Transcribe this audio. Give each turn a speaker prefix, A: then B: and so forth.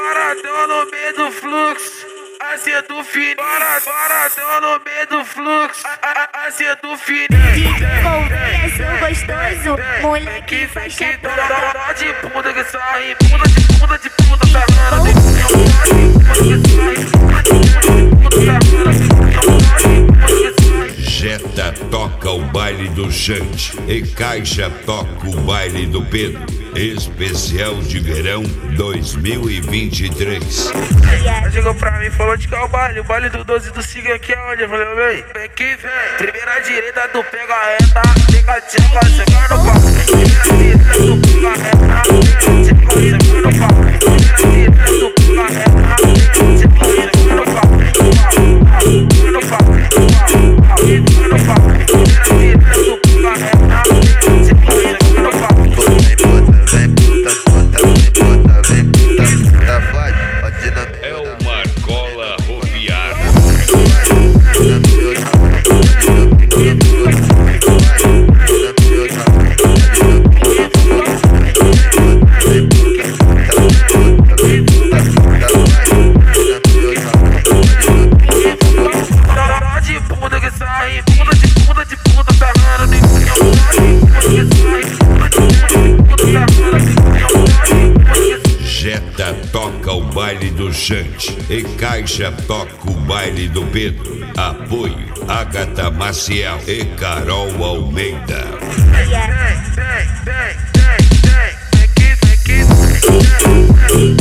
A: Paradão no meio do fluxo, assim do fininho. Paradão no meio do fluxo, assim do fininho.
B: Confia, sou gostoso, moleque faixa preta.
A: Dá de bunda que sai, bunda de bunda de bunda, tá
C: Jetta toca o baile do Jante e Caixa toca o baile do Pedro. Especial de verão 2023.
A: Chegou pra mim e falou de qual o baile do 12 do Siga aqui é onde? Eu falei, vem aqui, vem. Primeira direita do pega a reta, fica a tcheca, chega no pau. Primeira direita do pega a reta, tcheca, chega no pau. Primeira direita do pega a reta, tcheca, chega no pau. No pau, no pau. Primeira direita do pega a reta, tcheca, chega no pau.
C: É o Marcola Roviário.
A: De bunda que sai, bunda de bunda de bunda, tá raro.
C: Jetta toca o baile do Jante e Caixa toca o baile do Pedro. Apoio Agatha Maciel e Carol Almeida.
A: Vem aqui, vem aqui.